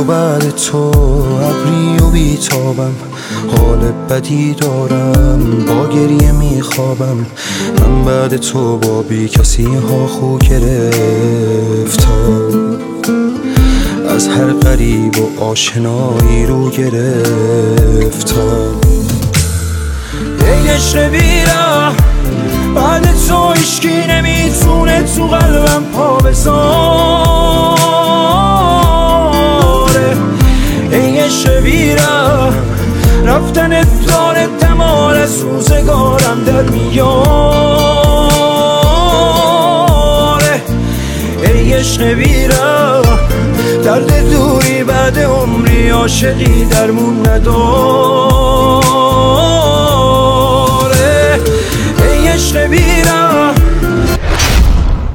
و بعد تو ابری و بیتابم، حال بدی دارم با گریه میخوابم. من بعد تو با بی کسی ها خو گرفتم، از هر غریب و آشنایی رو گرفتم. ای عشق بیره بعد تو هیچکی نمیتونه تو قلبم پا بذاره. ای عشق بیره رفتن داره دمار از روزگارم در میاره. ای عشق بیره درد دوری بعد عمری عاشقی درمون نداره. ای عشق بیره